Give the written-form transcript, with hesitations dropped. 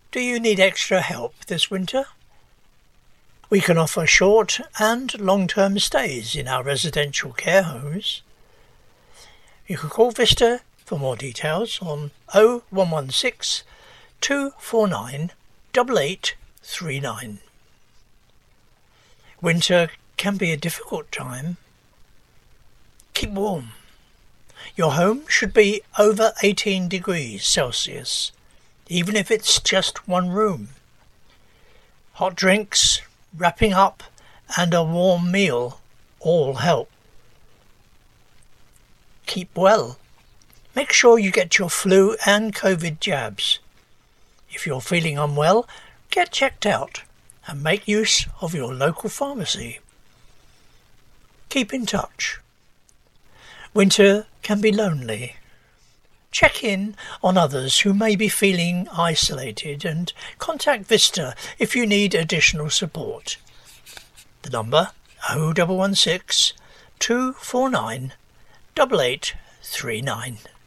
Do you need extra help this winter? We can offer short and long-term stays in our residential care homes. You can call Vista for more details on 0116 249 8839. Winter can be a difficult time. Keep warm. Your home should be over 18 degrees Celsius, even if it's just one room. Hot drinks, wrapping up, and a warm meal all help. Keep well. Make sure you get your flu and COVID jabs. If you're feeling unwell, get checked out and make use of your local pharmacy. Keep in touch. Winter can be lonely. Check in on others who may be feeling isolated and contact Vista if you need additional support. The number 0116 249 8839.